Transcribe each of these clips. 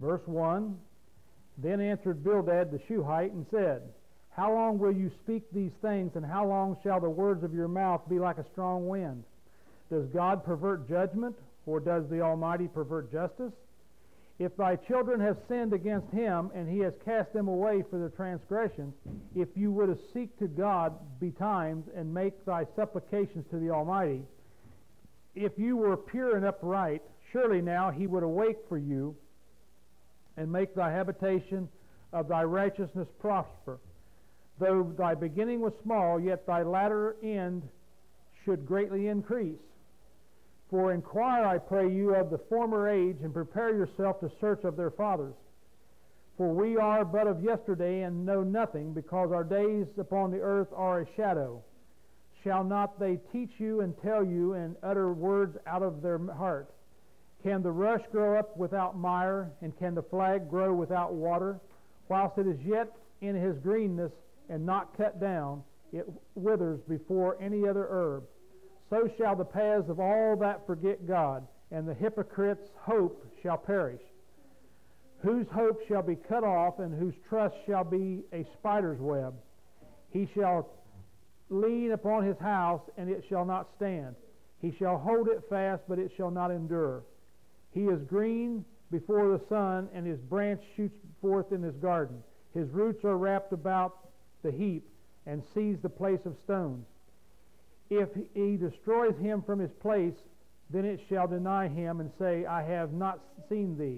Verse 1, Then answered Bildad the Shuhite and said, How long will you speak these things, and how long shall the words of your mouth be like a strong wind? Does God pervert judgment, or does the Almighty pervert justice? If thy children have sinned against him, and he has cast them away for their transgressions, if you would seek to God betimes, and make thy supplications to the Almighty, if you were pure and upright, surely now he would awake for you, and make thy habitation of thy righteousness prosper. Though thy beginning was small, yet thy latter end should greatly increase. For inquire, I pray you, of the former age, and prepare yourself to search of their fathers. For we are but of yesterday, and know nothing, because our days upon the earth are a shadow. Shall not they teach you and tell you, and utter words out of their heart? Can the rush grow up without mire, and can the flag grow without water? Whilst it is yet in his greenness, and not cut down, it withers before any other herb. So shall the paths of all that forget God, and the hypocrite's hope shall perish. Whose hope shall be cut off, and whose trust shall be a spider's web. He shall lean upon his house, and it shall not stand. He shall hold it fast, but it shall not endure. He is green before the sun, and his branch shoots forth in his garden. His roots are wrapped about the heap, and seize the place of stones. If he destroys him from his place, then it shall deny him, and say, I have not seen thee.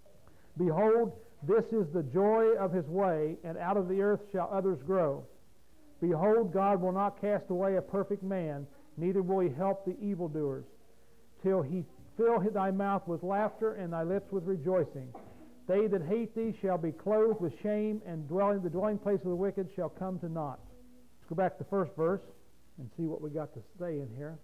Behold, this is the joy of his way, and out of the earth shall others grow. Behold, God will not cast away a perfect man, neither will he help the evildoers, till he fill thy mouth with laughter, and thy lips with rejoicing. They that hate thee shall be clothed with shame, and the dwelling place of the wicked shall come to naught. Let's go back to the first verse and see what we got to say in here.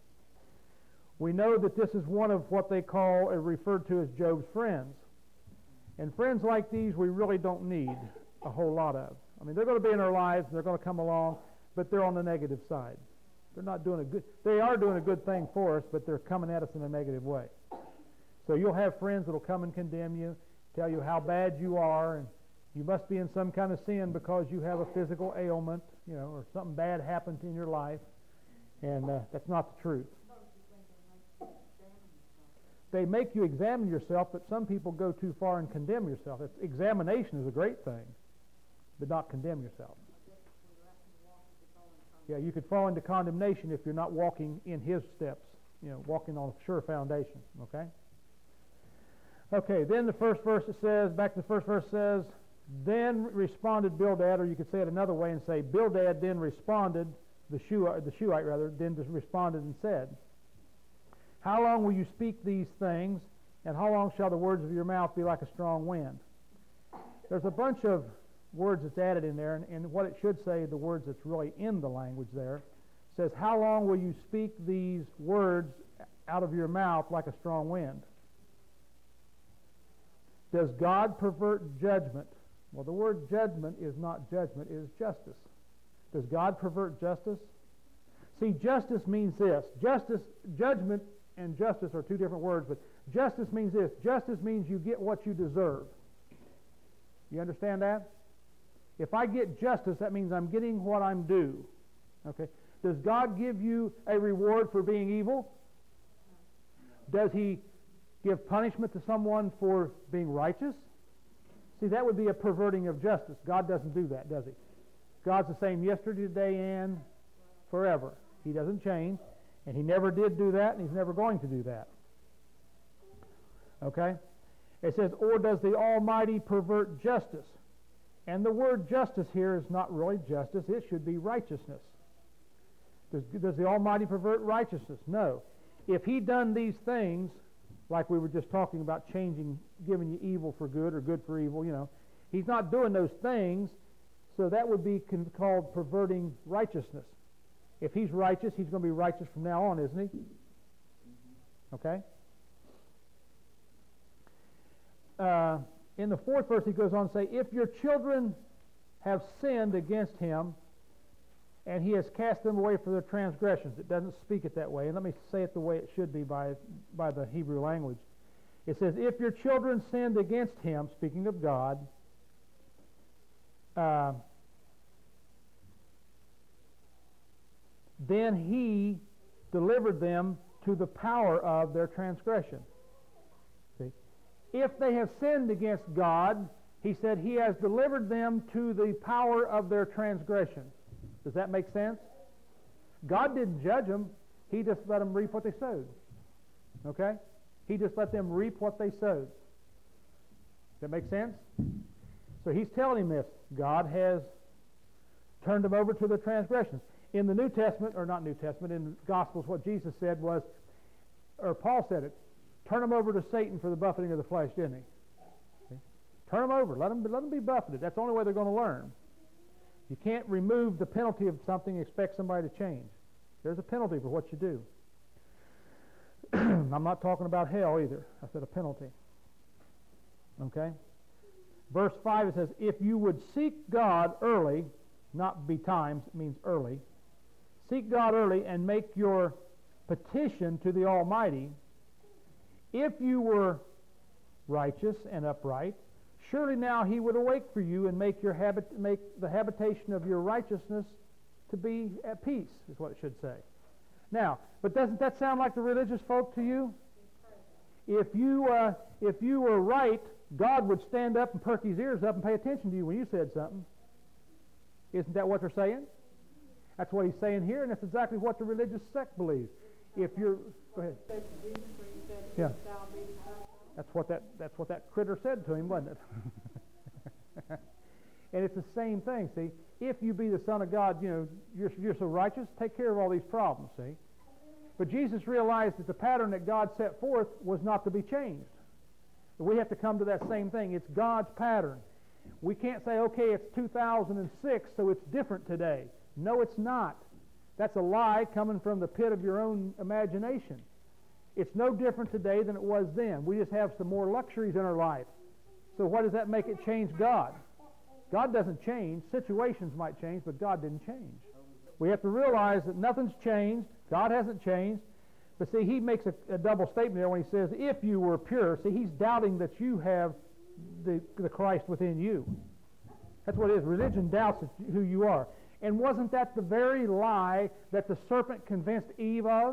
We know that this is one of what they call, or referred to as, Job's friends. And friends like these we really don't need a whole lot of. I mean, they're going to be in our lives, and they're going to come along, but they're on the negative side. They're not doing a good, they are doing a good thing for us, but they're coming at us in a negative way. So you'll have friends that will come and condemn you, tell you how bad you are, and you must be in some kind of sin because you have a physical ailment, or something bad happened in your life, and that's not the truth. They make you examine yourself, but some people go too far and condemn yourself. Examination is a great thing, but not condemn yourself. Yeah, you could fall into condemnation if you're not walking in his steps, walking on a sure foundation, okay? Okay, then the first verse says, Then responded Bildad, or you could say it another way and say, Bildad then responded, the Shuhite rather, then responded and said, How long will you speak these things, and how long shall the words of your mouth be like a strong wind? There's a bunch of words that's added in there, and what it should say, the words that's really in the language there, says, How long will you speak these words out of your mouth like a strong wind? Does God pervert judgment? Well, the word judgment is not judgment, it is justice. Does God pervert justice? See, justice means this. Judgment and justice are two different words, but justice means this. Justice means you get what you deserve. You understand that? If I get justice, that means I'm getting what I'm due. Okay? Does God give you a reward for being evil? Does he give punishment to someone for being righteous? See, that would be a perverting of justice. God doesn't do that, does he? God's the same yesterday, today, and forever. He doesn't change, and he never did do that, and he's never going to do that. Okay? It says, Or does the Almighty pervert justice? And the word justice here is not really justice. It should be righteousness. Does the Almighty pervert righteousness? No. If he done these things, like we were just talking about changing, giving you evil for good or good for evil, he's not doing those things, so that would be called perverting righteousness. If he's righteous, he's going to be righteous from now on, isn't he? Okay? In the fourth verse, he goes on to say, If your children have sinned against him, and he has cast them away for their transgressions. It doesn't speak it that way. And let me say it the way it should be by the Hebrew language. It says, if your children sinned against him, speaking of God, then he delivered them to the power of their transgression. See? If they have sinned against God, he said he has delivered them to the power of their transgression. Does that make sense? God didn't judge them. He just let them reap what they sowed. Okay? He just let them reap what they sowed. Does that make sense? So he's telling him this. God has turned them over to the transgressions. In the New Testament, or not New Testament, in the Gospels, what Jesus said was, or Paul said it, turn them over to Satan for the buffeting of the flesh, didn't he? See? Turn them over. Let them be buffeted. That's the only way they're going to learn. You can't remove the penalty of something and expect somebody to change. There's a penalty for what you do. I'm not talking about hell either. I said a penalty. Okay? Verse 5, it says, if you would seek God early, not betimes, it means early. Seek God early and make your petition to the Almighty. If you were righteous and upright, surely now he would awake for you and make the habitation of your righteousness to be at peace, is what it should say. Now, but doesn't that sound like the religious folk to you? If you were right, God would stand up and perk his ears up and pay attention to you when you said something. Isn't that what they're saying? That's what he's saying here, and that's exactly what the religious sect believes. If you're, go ahead. Yeah. That's what that critter said to him, wasn't it? And it's the same thing. See, if you be the Son of God, you're so righteous. Take care of all these problems. See, but Jesus realized that the pattern that God set forth was not to be changed. We have to come to that same thing. It's God's pattern. We can't say, okay, it's 2006, so it's different today. No, it's not. That's a lie coming from the pit of your own imagination. It's no different today than it was then. We just have some more luxuries in our life. So what does that make it change God? God doesn't change. Situations might change, but God didn't change. We have to realize that nothing's changed. God hasn't changed. But see, he makes a double statement there when he says, if you were pure. See, he's doubting that you have the Christ within you. That's what it is. Religion doubts who you are. And wasn't that the very lie that the serpent convinced Eve of?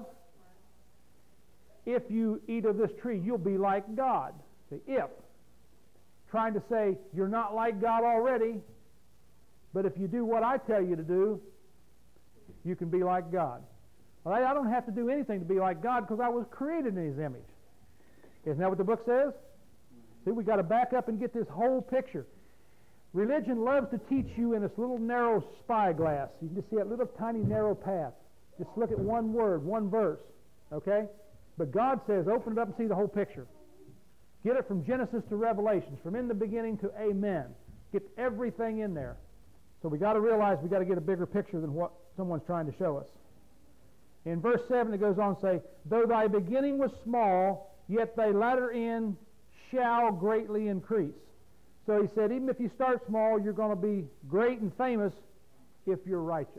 If you eat of this tree, you'll be like God. See, if. Trying to say, you're not like God already, but if you do what I tell you to do, you can be like God. Well, I don't have to do anything to be like God because I was created in his image. Isn't that what the book says? See, we've got to back up and get this whole picture. Religion loves to teach you in this little narrow spyglass. You can just see that little tiny narrow path. Just look at one word, one verse. Okay? But God says, open it up and see the whole picture. Get it from Genesis to Revelations, from in the beginning to amen. Get everything in there. So we've got to realize we've got to get a bigger picture than what someone's trying to show us. In verse 7 it goes on to say, though thy beginning was small, yet thy latter end shall greatly increase. So he said, even if you start small, you're going to be great and famous if you're righteous.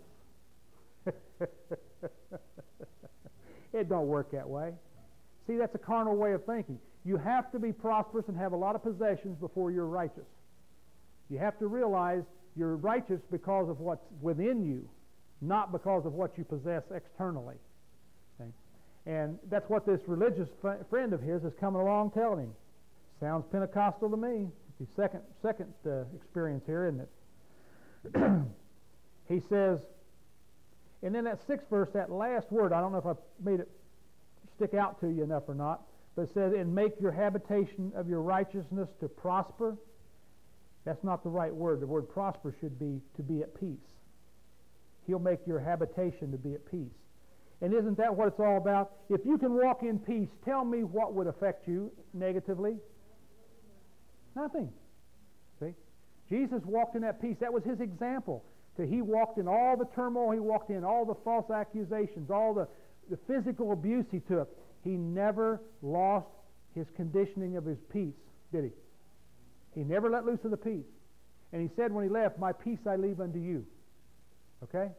It don't work that way. See, that's a carnal way of thinking. You have to be prosperous and have a lot of possessions before you're righteous. You have to realize you're righteous because of what's within you, not because of what you possess externally. Okay? And that's what this religious friend of his is coming along telling him. Sounds Pentecostal to me. It's the second experience here, isn't it? He says, and then that 6th verse, that last word, I don't know if I made it stick out to you enough or not, but it says, and make your habitation of your righteousness to prosper. That's not the right word. The word prosper should be to be at peace. He'll make your habitation to be at peace. And isn't that what it's all about? If you can walk in peace, tell me what would affect you negatively. Nothing. See? Jesus walked in that peace. That was his example. He walked in all the turmoil. He walked in all the false accusations, all the physical abuse he took. He never lost his conditioning of his peace, did he? He never let loose of the peace. And he said when he left, my peace I leave unto you. Okay?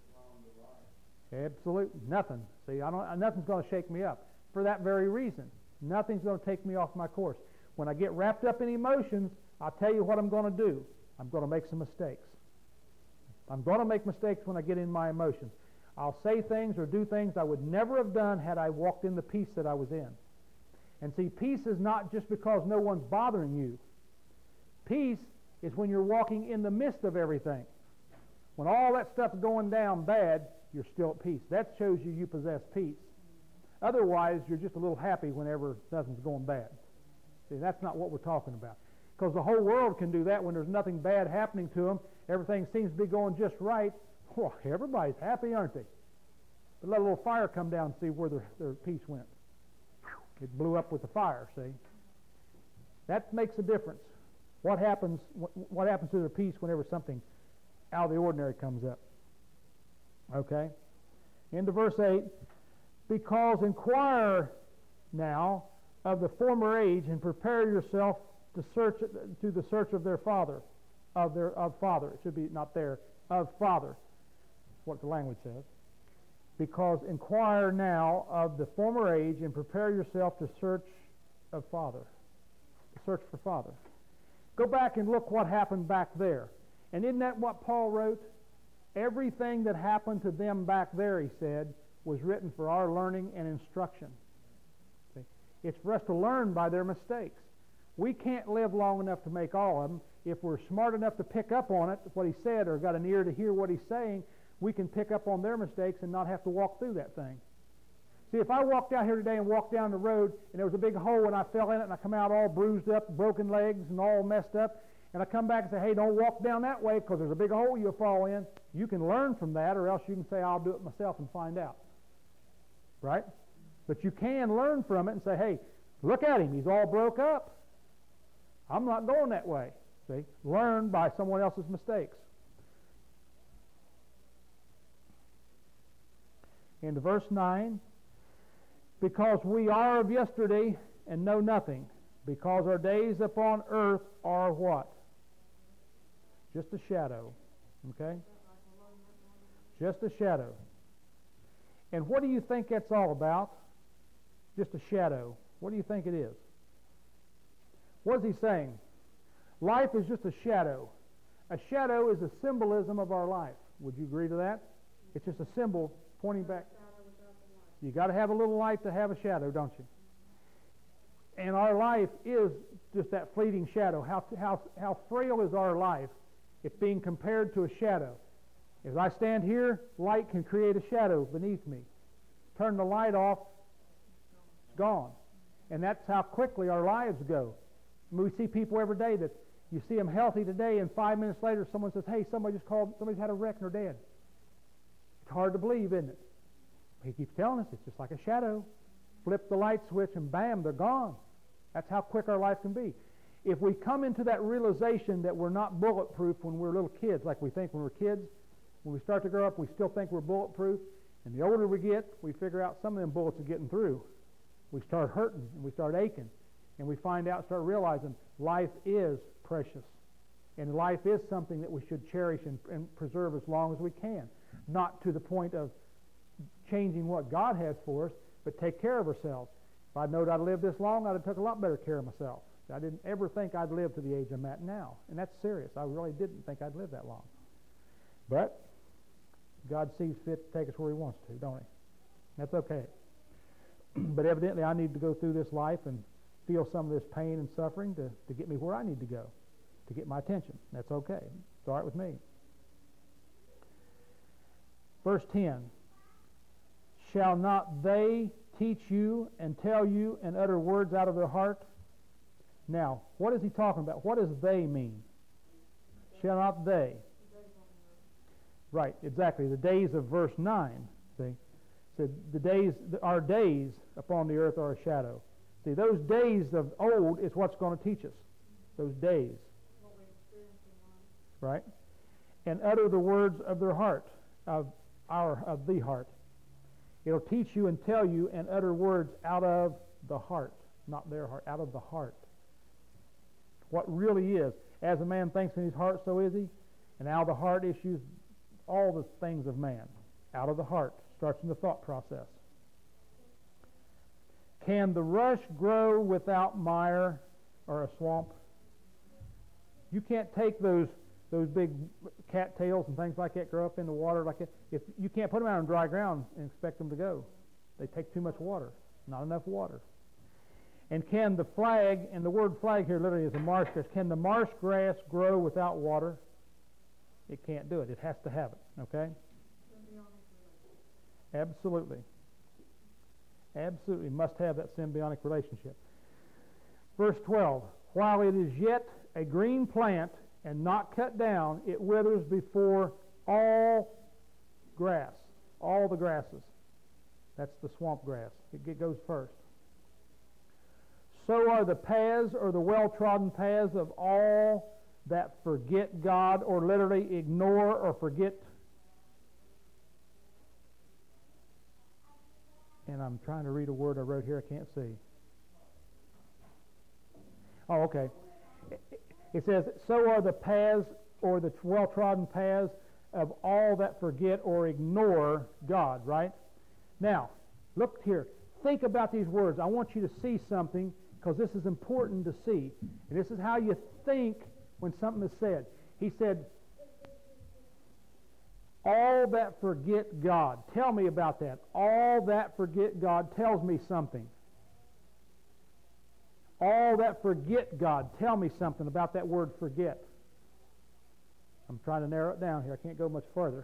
Absolutely nothing. See, nothing's going to shake me up for that very reason. Nothing's going to take me off my course. When I get wrapped up in emotions, I'll tell you what I'm going to do. I'm going to make some mistakes. I'm going to make mistakes when I get in my emotions. I'll say things or do things I would never have done had I walked in the peace that I was in. And see, peace is not just because no one's bothering you. Peace is when you're walking in the midst of everything. When all that stuff's going down bad, you're still at peace. That shows you possess peace. Otherwise, you're just a little happy whenever nothing's going bad. See, that's not what we're talking about. Because the whole world can do that when there's nothing bad happening to them. Everything seems to be going just right. Well, everybody's happy, aren't they? But let a little fire come down and see where their peace went. It blew up with the fire, see? That makes a difference. What happens to their peace whenever something out of the ordinary comes up? Okay? Into verse 8. Because inquire now of the former age and prepare yourself to the search of their father, of father. It should be not there, of father. That's what the language says. Because inquire now of the former age and prepare yourself to search of father. To search for father. Go back and look what happened back there. And isn't that what Paul wrote? Everything that happened to them back there, he said, was written for our learning and instruction. See? It's for us to learn by their mistakes. We can't live long enough to make all of them. If we're smart enough to pick up on it, what he said, or got an ear to hear what he's saying, we can pick up on their mistakes and not have to walk through that thing. See, if I walked out here today and walked down the road and there was a big hole and I fell in it and I come out all bruised up, broken legs and all messed up, and I come back and say, hey, don't walk down that way because there's a big hole you'll fall in, you can learn from that, or else you can say, I'll do it myself and find out. Right? But you can learn from it and say, hey, look at him, he's all broke up. I'm not going that way. See? Learn by someone else's mistakes. Into verse 9. Because we are of yesterday and know nothing. Because our days upon earth are what? Just a shadow. Okay? Just a shadow. And what do you think that's all about? Just a shadow. What do you think it is? What is he saying? Life is just a shadow. A shadow is a symbolism of our life. Would you agree to that? It's just a symbol pointing back. You got to have a little light to have a shadow, don't you? And our life is just that fleeting shadow. How frail is our life? It's being compared to a shadow. As I stand here, light can create a shadow beneath me. Turn the light off, it's gone. And that's how quickly our lives go. I mean, we see people every day that you see them healthy today, and 5 minutes later someone says, hey, somebody's had a wreck and they're dead. It's hard to believe, isn't it? He keeps telling us it's just like a shadow. Flip the light switch and bam, they're gone. That's how quick our life can be. If we come into that realization that we're not bulletproof when we're little kids, like we think when we're kids, when we start to grow up, we still think we're bulletproof. And the older we get, we figure out some of them bullets are getting through. We start hurting and we start aching. And we find out, start realizing life is precious. And life is something that we should cherish and preserve as long as we can. Not to the point of changing what God has for us, but take care of ourselves. If I'd known I'd lived this long, I'd have took a lot better care of myself. I didn't ever think I'd live to the age I'm at now. And that's serious. I really didn't think I'd live that long. But God sees fit to take us where he wants to, don't he? That's okay. But evidently I need to go through this life and feel some of this pain and suffering to get me where I need to go, to get my attention. That's okay. It's all right with me. Verse 10. Shall not they teach you and tell you and utter words out of their heart? Now, what is he talking about? What does they mean? Shall not they? Right, exactly. The days of verse 9. See? So our days upon the earth are a shadow. See, those days of old is what's going to teach us. Those days. Right? And utter the words of their heart, of the heart. It'll teach you and tell you and utter words out of the heart, not their heart, out of the heart. What really is. As a man thinks in his heart, so is he. And out of the heart issues all the things of man. Out of the heart. Starts in the thought process. Can the rush grow without mire or a swamp? You can't take those big cattails and things like that grow up in the water like that. If you can't put them out on dry ground and expect them to go. They take too much water. Not enough water. And can the flag, and the word flag here literally is a marsh grass, can the marsh grass grow without water? It can't do it. It has to have it. Okay? Absolutely. Absolutely must have that symbiotic relationship. Verse 12. While it is yet a green plant and not cut down, it withers before all grass, all the grasses. That's the swamp grass. It goes first. So are the paths or the well-trodden paths of all that forget God, or literally ignore or forget. And I'm trying to read a word I wrote here. I can't see. Oh, okay. It says, so are the paths or the well-trodden paths of all that forget or ignore God, right? Now, look here. Think about these words. I want you to see something, because this is important to see. And this is how you think when something is said. He said, all that forget God. Tell me about that. All that forget God tells me something. All that forget God. Tell me something about that word forget. I'm trying to narrow it down here. I can't go much further.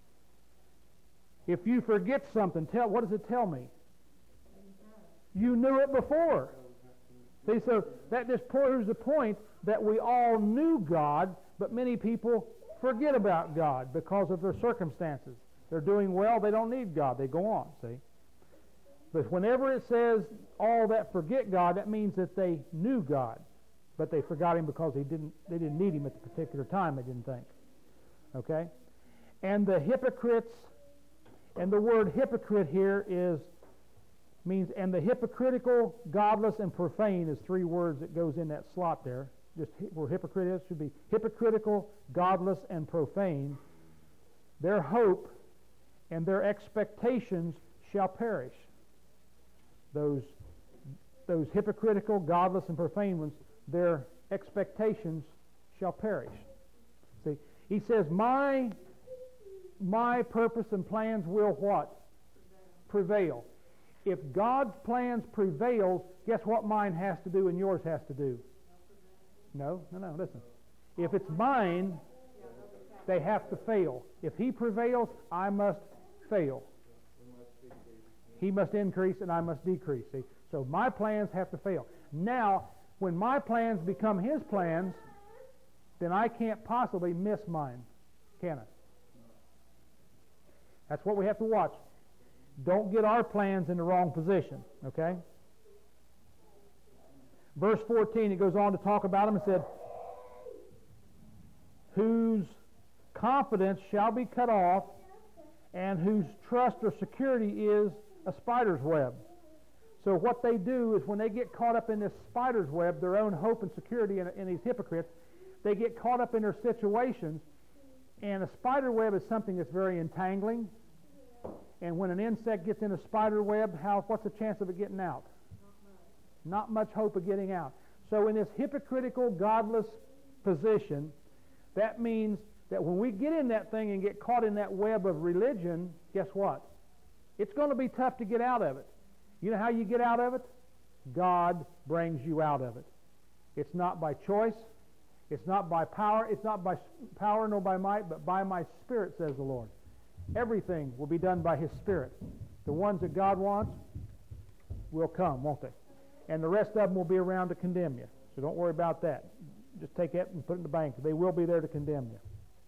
If you forget something, what does it tell me? You knew it before. See, so that just proves the point that we all knew God, but many people forget about God because of their circumstances. They're doing well, they don't need God. They go on, see? But whenever it says all that forget God, that means that they knew God, but they forgot Him because they didn't need Him at the particular time, they didn't think. Okay? And the hypocrites, and the word hypocrite here means, and the hypocritical, godless, and profane is three words that goes in that slot there. Just where hypocrite is, should be hypocritical, godless, and profane. Their hope and their expectations shall perish. Those hypocritical, godless, and profane ones, their expectations shall perish. See, he says, my purpose and plans will what? Prevail. If God's plans prevail, guess what mine has to do and yours has to do? No, listen. If it's mine, they have to fail. If He prevails, I must fail. He must increase and I must decrease. See? So my plans have to fail. Now, when my plans become His plans, then I can't possibly miss mine, can I? That's what we have to watch. Don't get our plans in the wrong position, okay? Verse 14, it goes on to talk about them and said, whose confidence shall be cut off, and whose trust or security is a spider's web. So what they do is when they get caught up in this spider's web, their own hope and security in these hypocrites, they get caught up in their situations, and a spider web is something that's very entangling. And when an insect gets in a spider web, what's the chance of it getting out? Not much hope of getting out. So in this hypocritical, godless position, that means that when we get in that thing and get caught in that web of religion, guess what? It's going to be tough to get out of it. You know how you get out of it? God brings you out of it. It's not by choice. It's not by power. It's not by power nor by might, but by my Spirit, says the Lord. Everything will be done by His Spirit. The ones that God wants will come, won't they? And the rest of them will be around to condemn you. So don't worry about that. Just take it and put it in the bank. They will be there to condemn you.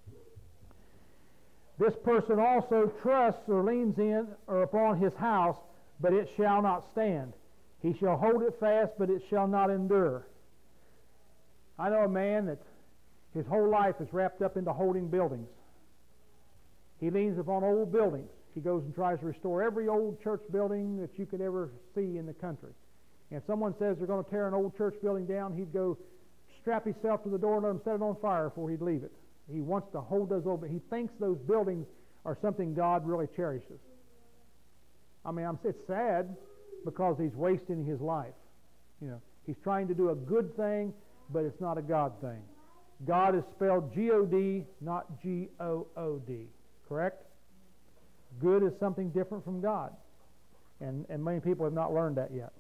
This person also trusts or leans in or upon his house, but it shall not stand. He shall hold it fast, but it shall not endure. I know a man that his whole life is wrapped up into holding buildings. He leans upon old buildings. He goes and tries to restore every old church building that you could ever see in the country. And if someone says they're going to tear an old church building down, he'd go strap himself to the door and let them set it on fire before he'd leave it. He wants to hold those old, he thinks those buildings are something God really cherishes. I mean, it's sad, because he's wasting his life. He's trying to do a good thing, but it's not a God thing. God is spelled G-O-D, not G-O-O-D. Correct? Good is something different from God. And many people have not learned that yet.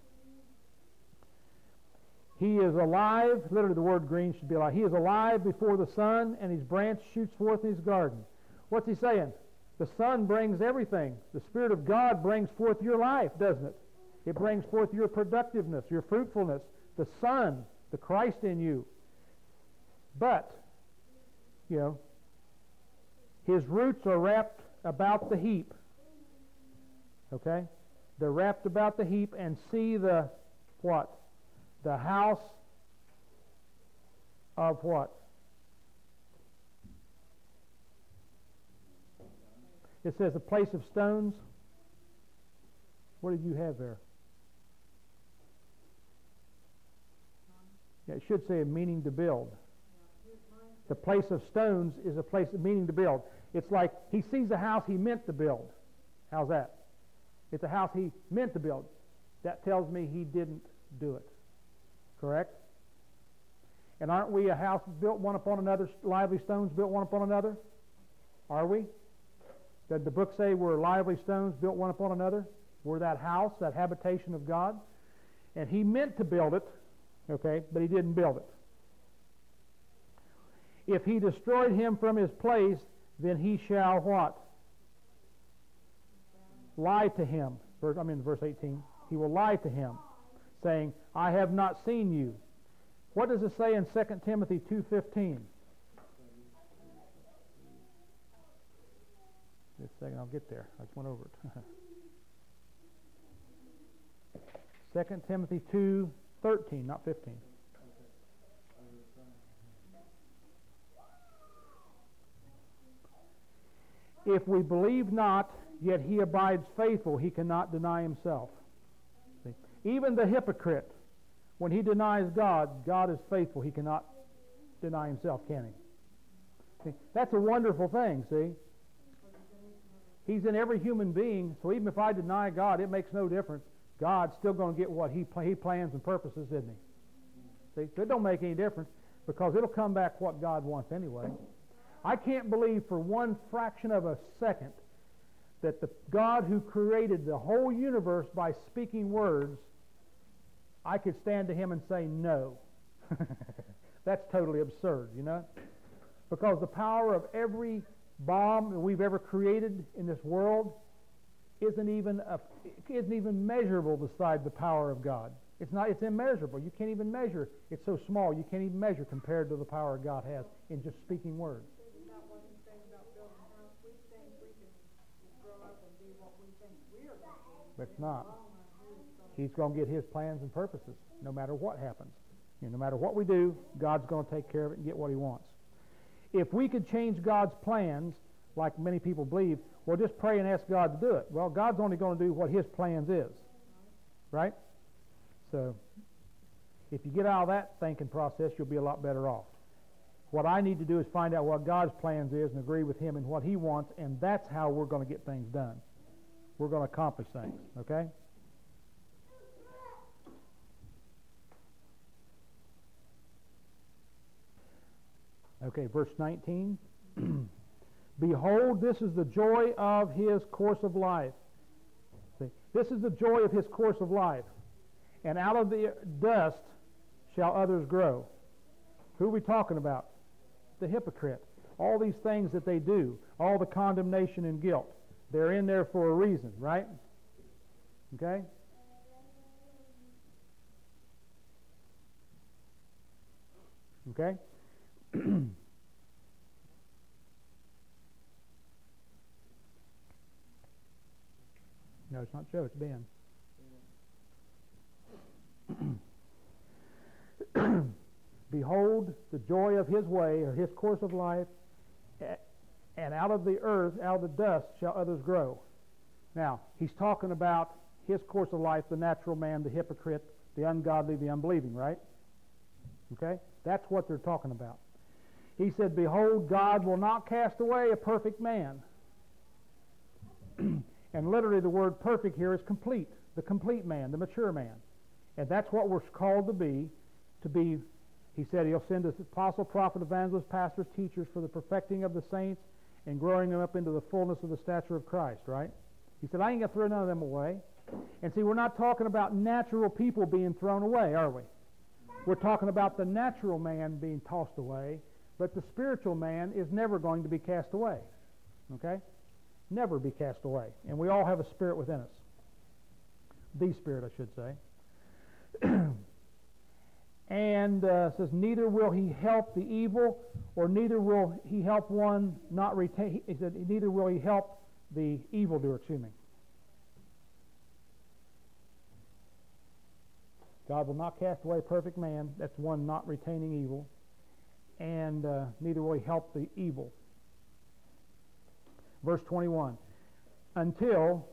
He is alive. Literally the word green should be alive. He is alive before the sun, and his branch shoots forth in his garden. What's he saying? The sun brings everything. The Spirit of God brings forth your life, doesn't it? It brings forth your productiveness, your fruitfulness. The sun, the Christ in you. But, his roots are wrapped about the heap. Okay? They're wrapped about the heap, and see the what? The house of what? It says a place of stones. What did you have there? Yeah, it should say a meaning to build. The place of stones is a place of meaning to build. It's like he sees a house he meant to build. How's that? It's a house he meant to build. That tells me he didn't do it. Correct? And aren't we a house built one upon another, lively stones built one upon another? Are we? Did the book say we're lively stones built one upon another? We're that house, that habitation of God. And he meant to build it, okay, but he didn't build it. If he destroyed him from his place, then he shall what? Lie to him. Verse 18. He will lie to him, saying, I have not seen you. What does it say in 2 Timothy 2:15? Just a second, I'll get there. I just went over it. 2 Timothy 2:13, not 15. If we believe not, yet he abides faithful, he cannot deny himself. See? Even the hypocrite, when he denies God, God is faithful. He cannot deny himself, can he? See? That's a wonderful thing, see? He's in every human being, so even if I deny God, it makes no difference. God's still going to get what he plans and purposes, isn't he? See? So it don't make any difference, because it'll come back what God wants anyway. I can't believe for one fraction of a second that the God who created the whole universe by speaking words, I could stand to him and say no. That's totally absurd, because the power of every bomb that we've ever created in this world isn't even measurable beside the power of God. It's immeasurable. You can't even measure. It's so small you can't even measure compared to the power God has in just speaking words. But it's not. He's going to get his plans and purposes no matter what happens. No matter what we do, God's going to take care of it and get what he wants. If we could change God's plans, like many people believe, well, just pray and ask God to do it. Well, God's only going to do what his plans is. Right? So, if you get out of that thinking process, you'll be a lot better off. What I need to do is find out what God's plans is and agree with him in what he wants, and that's how we're going to get things done. We're going to accomplish things, okay? Okay, verse 19. Behold, this is the joy of his course of life. See, this is the joy of his course of life. And out of the dust shall others grow. Who are we talking about? The hypocrite. All these things that they do, all the condemnation and guilt, they're in there for a reason, right? Okay? Okay? No, it's not Joe, it's Ben. Behold, the joy of his way, or his course of life, and out of the earth, out of the dust, shall others grow. Now, he's talking about his course of life, the natural man, the hypocrite, the ungodly, the unbelieving, right? Okay? That's what they're talking about. He said, behold, God will not cast away a perfect man. And literally the word perfect here is complete. the complete man, the mature man. And that's what we're called to be, he said he'll send us apostle, prophet, evangelist, pastors, teachers for the perfecting of the saints and growing them up into the fullness of the stature of Christ, right? He said, I ain't going to throw none of them away. And see, we're not talking about natural people being thrown away, are we? We're talking about the natural man being tossed away, but the spiritual man is never going to be cast away. Okay? Never be cast away. And we all have a spirit within us. The Spirit, I should say. And says, neither will he help the evil, or neither will he help one not retain. He said, neither will he help the evildoer, excuse me. God will not cast away a perfect man. That's one not retaining evil. And neither will he help the evil. Verse 21. Until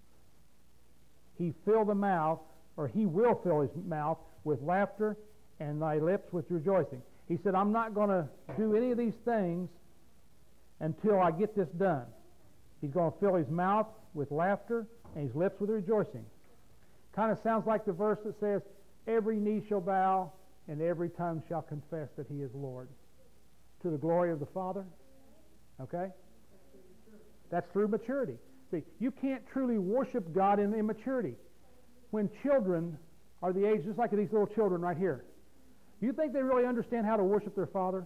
he fill the mouth, or he will fill his mouth with laughter and thy lips with rejoicing. He said, I'm not going to do any of these things until I get this done. He's going to fill his mouth with laughter and his lips with rejoicing. Kind of sounds like the verse that says, every knee shall bow and every tongue shall confess that he is Lord. To the glory of the Father. Okay? That's through maturity. See, you can't truly worship God in immaturity. When children are the age, just like these little children right here, do you think they really understand how to worship their Father?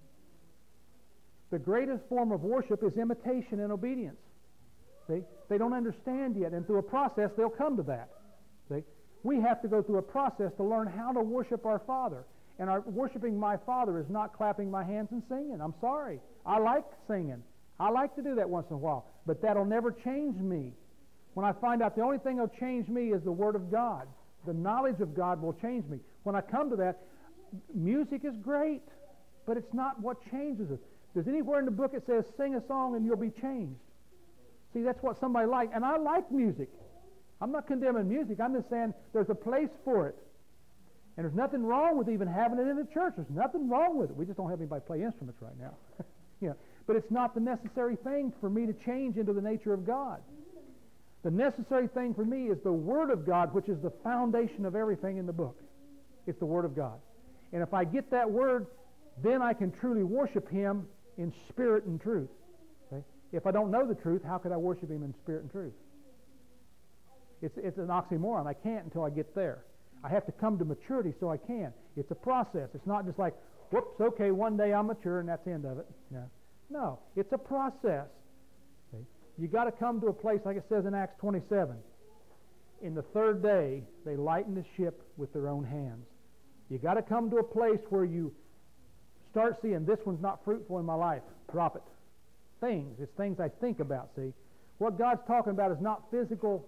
The greatest form of worship is imitation and obedience. See? They don't understand yet, and through a process they'll come to that. See? We have to go through a process to learn how to worship our Father. And worshiping my Father is not clapping my hands and singing. I'm sorry. I like singing. I like to do that once in a while. But that'll never change me. When I find out the only thing that'll change me is the Word of God. The knowledge of God will change me. When I come to that, music is great, but it's not what changes us. There's anywhere in the book it says, sing a song and you'll be changed. See, that's what somebody likes. And I like music. I'm not condemning music. I'm just saying there's a place for it. And there's nothing wrong with even having it in the church. There's nothing wrong with it. We just don't have anybody play instruments right now. Yeah. But it's not the necessary thing for me to change into the nature of God. The necessary thing for me is the Word of God, which is the foundation of everything in the book. It's the Word of God. And if I get that Word, then I can truly worship Him in spirit and truth. Okay? If I don't know the truth, how could I worship Him in spirit and truth? It's an oxymoron. I can't until I get there. I have to come to maturity so I can. It's a process. It's not just like, whoops, okay, one day I'm mature and that's the end of it. No, it's a process. Okay? You got to come to a place like it says in Acts 27. In the third day, they lightened the ship with their own hands. You got to come to a place where you start seeing this one's not fruitful in my life. Drop it. Things. It's things I think about, see. What God's talking about is not physical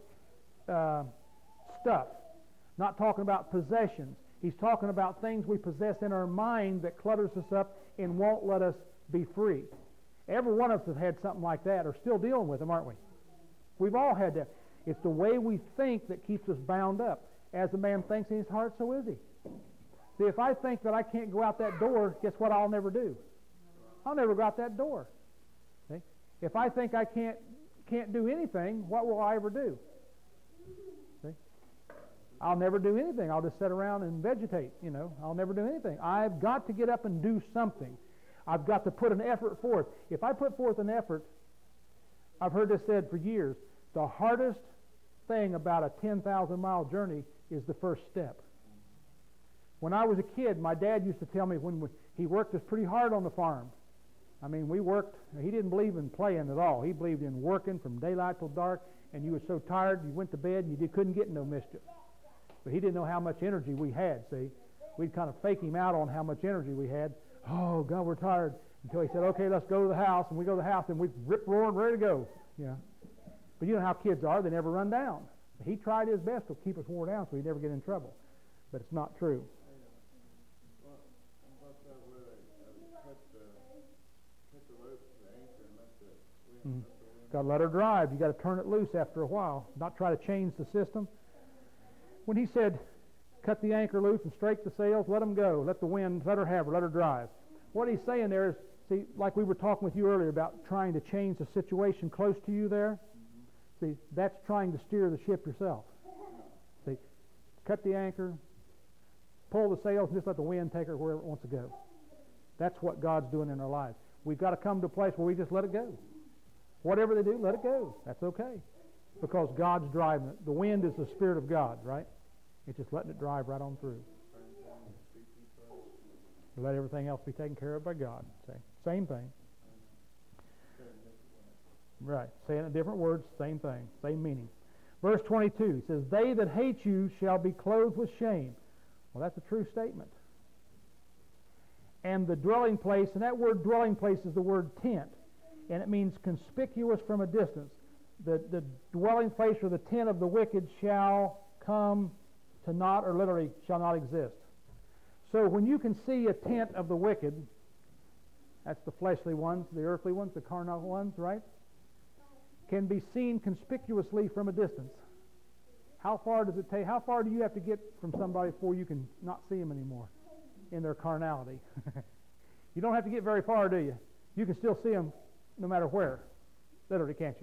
stuff. Not talking about possessions. He's talking about things we possess in our mind that clutters us up and won't let us be free. Every one of us has had something like that or still dealing with them, aren't we? We've all had that. It's the way we think that keeps us bound up. As a man thinks in his heart, so is he. See, if I think that I can't go out that door, guess what I'll never do? I'll never go out that door. See? If I think I can't do anything, what will I ever do? See? I'll never do anything. I'll just sit around and vegetate, I'll never do anything. I've got to get up and do something. I've got to put an effort forth. If I put forth an effort, I've heard this said for years, the hardest thing about a 10,000-mile journey is the first step. When I was a kid, my dad used to tell me he worked us pretty hard on the farm. I mean, we worked, he didn't believe in playing at all. He believed in working from daylight till dark, and you were so tired, you went to bed and you couldn't get no mischief. But he didn't know how much energy we had, see. We'd kind of fake him out on how much energy we had. Oh, God, we're tired. Until he said, okay, let's go to the house. And we go to the house and we rip roaring, ready to go. But you know how kids are. They never run down. He tried his best to keep us worn down so he'd never get in trouble. But it's not true. Got to let her drive. You got to turn it loose after a while. Not try to change the system. When he said, cut the anchor loose and strake the sails, let them go. Let the wind, let her have her, let her drive. What he's saying there is, see, like we were talking with you earlier about trying to change the situation close to you there. See, that's trying to steer the ship yourself. cut the anchor, pull the sails, and just let the wind take her wherever it wants to go. That's what God's doing in our lives. We've got to come to a place where we just let it go. Whatever they do, let it go. That's okay. Because God's driving it. The wind is the Spirit of God, right? It's just letting it drive right on through. Let everything else be taken care of by God. Same thing. Right. Saying in different words, same thing, same meaning. Verse 22, he says, they that hate you shall be clothed with shame. Well, that's a true statement. And the dwelling place, and that word dwelling place is the word tent, and it means conspicuous from a distance. The dwelling place or the tent of the wicked shall come to naught, or literally shall not exist. So when you can see a tent of the wicked, that's the fleshly ones, the earthly ones, the carnal ones, right? Can be seen conspicuously from a distance. How far does it take? How far do you have to get from somebody before you can not see them anymore in their carnality? You don't have to get very far, do you? You can still see them no matter where. Literally, can't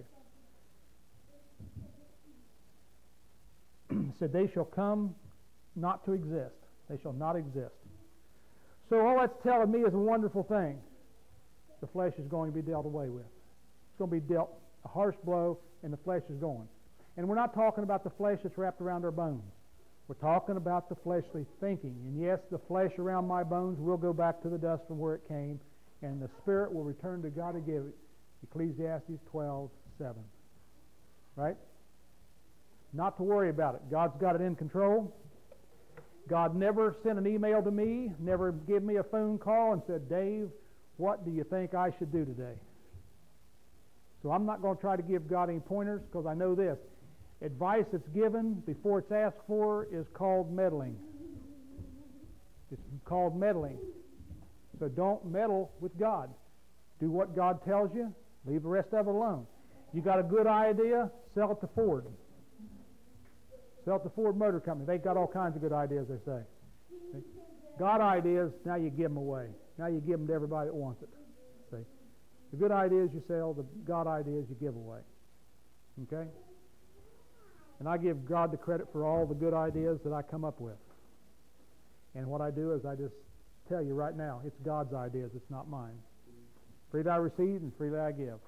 you? Said they shall come not to exist. They shall not exist. So all that's telling me is a wonderful thing. The flesh is going to be dealt away with. It's going to be dealt a harsh blow, and the flesh is going. And we're not talking about the flesh that's wrapped around our bones. We're talking about the fleshly thinking. And yes, the flesh around my bones will go back to the dust from where it came, and the spirit will return to God to give it. Ecclesiastes 12:7. Right? Not to worry about it. God's got it in control. God never sent an email to me, never gave me a phone call and said, Dave, what do you think I should do today? So I'm not going to try to give God any pointers, because I know this. Advice that's given before it's asked for is called meddling. It's called meddling. So don't meddle with God. Do what God tells you. Leave the rest of it alone. You got a good idea, sell it to Ford. Sell it to Ford Motor Company. They've got all kinds of good ideas, they say. God ideas, now you give them away. Now you give them to everybody that wants it. See? The good ideas you sell, the God ideas you give away. Okay? And I give God the credit for all the good ideas that I come up with. And what I do is I just tell you right now, it's God's ideas, it's not mine. Freely I receive and freely I give.